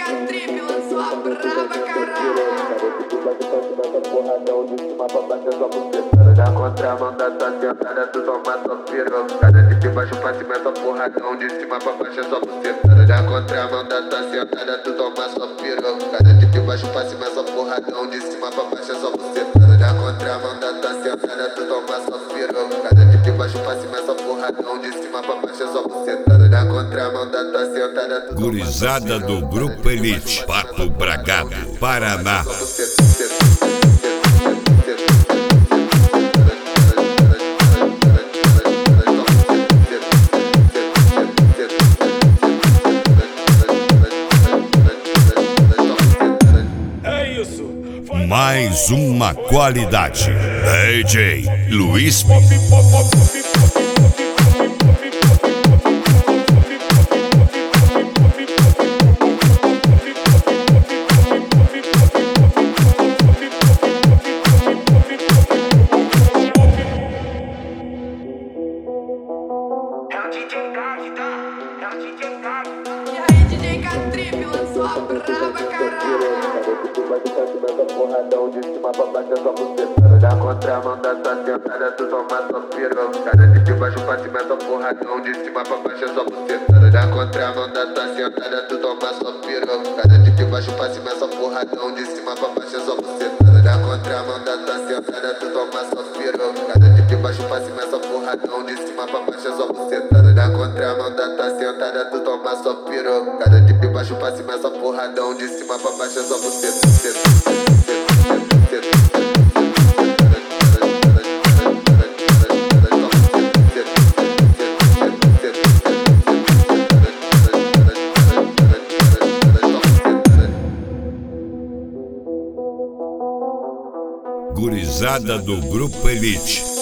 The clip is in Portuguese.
Trip lançou a braba, caralho. Porradão de cima pra baixo, só bucetada. Da contramão da tua sentada, tu toma só pirocada. De baixo pra cima, só porradão de cima pra baixo, só bucetada. Da contramão da tua sentada, tu toma só pirocada. De baixo pra cima, só porradão de cima pra baixo, só bucetada. Da contramão da tua sentada, tu toma só pirocada. De baixo pra cima, só porradão de cima pra baixo, só bucetada. Da contramão da tua sentada, tu toma Gurizada do Grupo Elite, Pato Bragado, Paraná. Mais uma qualidade. DJ Luiz. E aí, DJ Trip lançou a braba, caralho. Porradão de cima pra baixo, só bucetada. Da contramão da tua sentada, tu toma só pirocada. De baixo pra cima, só porradão de cima pra baixo, só bucetada. Da contramão da tua sentada, tu toma só pirocada. De baixo pra cima, só porradão de cima pra baixo, só bucetada. Da contramão da tua sentada, tu toma só pirocada. De baixo pra cima, só porradão de cima pra baixo, só bucetada. Da contramão da tua sentada, tu toma só pirocada. De baixo pra cima, só porradão de cima pra baixo, só bucetada. Gurizada do Grupo Elite.